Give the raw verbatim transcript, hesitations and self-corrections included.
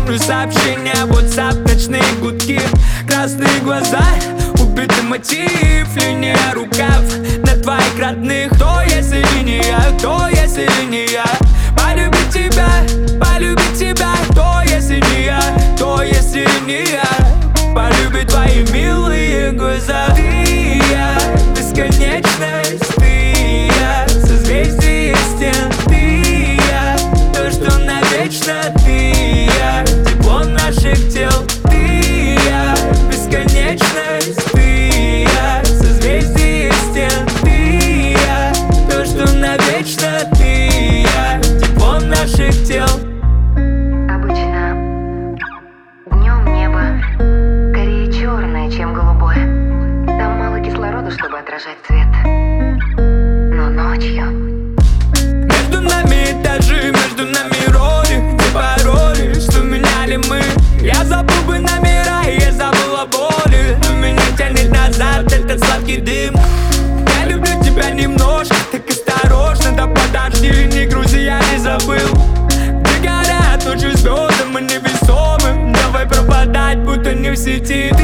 Смотрю сообщения, WhatsApp, ночные гудки, красные глаза, убитый мотив, линия рукав на твоих родных. Кто, если не я, кто, если не я? Полюбить тебя, полюбить тебя. Кто, если не я, кто, если не я? Полюбить твои милые глаза. Ты и я, бесконечность. Ты и я, созвездие стен. Ты и я, то, что навечно. Ты и я, тепло наших тел. Ты и я, бесконечность. Ты и я, созвездие стен. Ты и я, то, что навечно. Ты и я, тепло наших тел. Обычно днем небо скорее черное, чем голубое. Там мало кислорода, чтобы отражать свет. Но ночью Между нами этажи, между нами роли, где пароли, что меняли мы. Я забыл бы номера, и я забыл о боли, но меня тянет назад этот сладкий дым. Я люблю тебя немножко, так осторожно, да подожди, не грузи, я не забыл. Где горят ночью звезды, мы невесомы. Давай пропадать, будто не в сети.